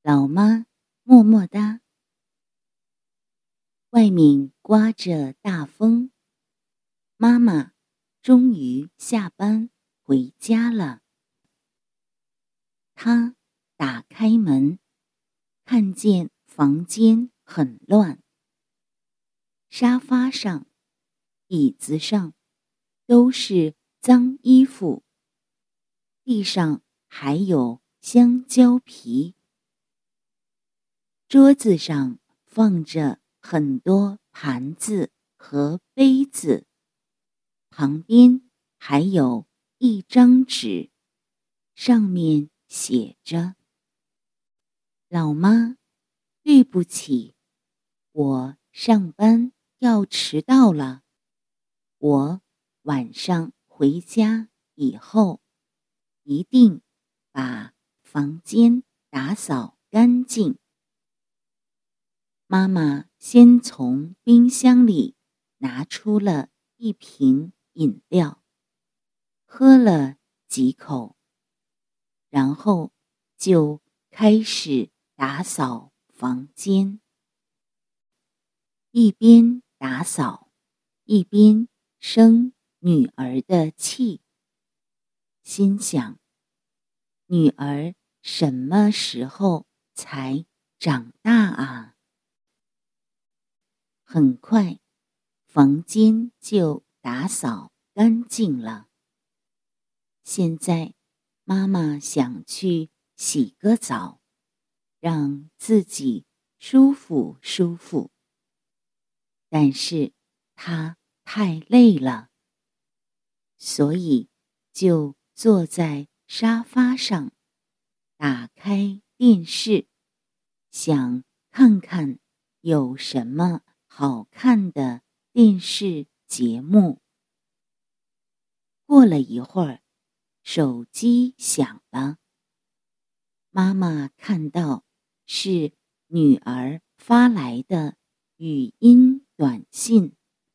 老妈么么哒。外面刮着大风，妈妈终于下班回家了。她打开门，看见房间很乱，沙发上、椅子上都是脏衣服，地上还有香蕉皮。桌子上放着很多盘子和杯子，旁边还有一张纸，上面写着：老妈，对不起，我上班要迟到了，我晚上回家以后一定把房间打扫干净。妈妈先从冰箱里拿出了一瓶饮料，喝了几口，然后就开始打扫房间。一边打扫，一边生女儿的气，心想：女儿什么时候才长大啊？很快，房间就打扫干净了。现在，妈妈想去洗个澡，让自己舒服舒服。但是，她太累了，所以就坐在沙发上，打开电视，想看看有什么好看的电视节目。过了一会儿，手机响了，妈妈看到是女儿发来的语音短信。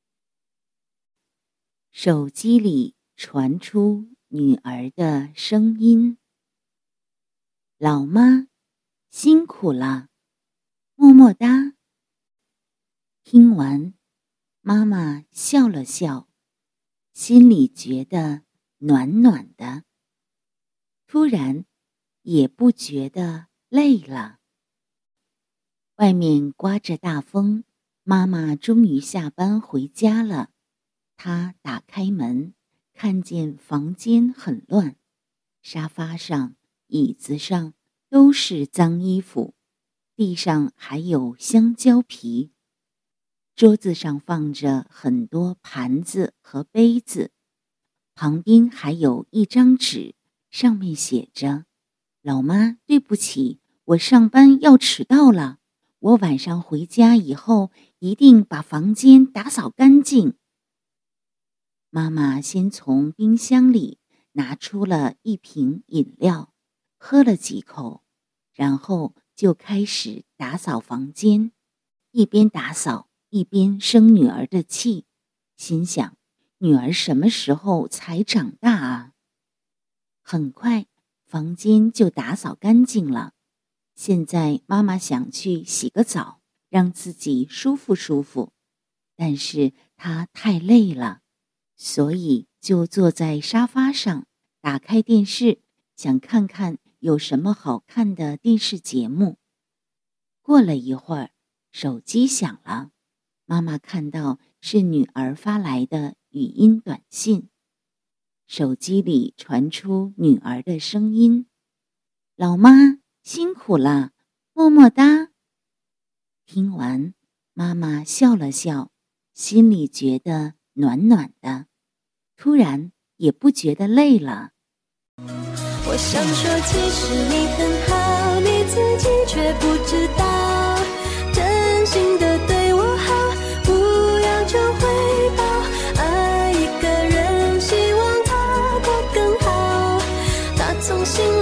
手机里传出女儿的声音：老妈，辛苦了，么么哒。听完，妈妈笑了笑，心里觉得暖暖的，突然也不觉得累了。外面刮着大风，妈妈终于下班回家了。她打开门，看见房间很乱，沙发上、椅子上都是脏衣服，地上还有香蕉皮。桌子上放着很多盘子和杯子，旁边还有一张纸，上面写着：老妈，对不起，我上班要迟到了，我晚上回家以后一定把房间打扫干净。妈妈先从冰箱里拿出了一瓶饮料，喝了几口，然后就开始打扫房间，一边打扫一边生女儿的气，心想：女儿什么时候才长大啊？很快，房间就打扫干净了。现在妈妈想去洗个澡，让自己舒服舒服，但是她太累了，所以就坐在沙发上，打开电视，想看看有什么好看的电视节目。过了一会儿，手机响了，妈妈看到是女儿发来的语音短信。手机里传出女儿的声音：老妈，辛苦了，么么哒。听完，妈妈笑了笑，心里觉得暖暖的，突然也不觉得累了。 我想说，其实你很好，你自己却不知道，真心的对我好，不要求回报，爱一个人，希望他过更好，打从心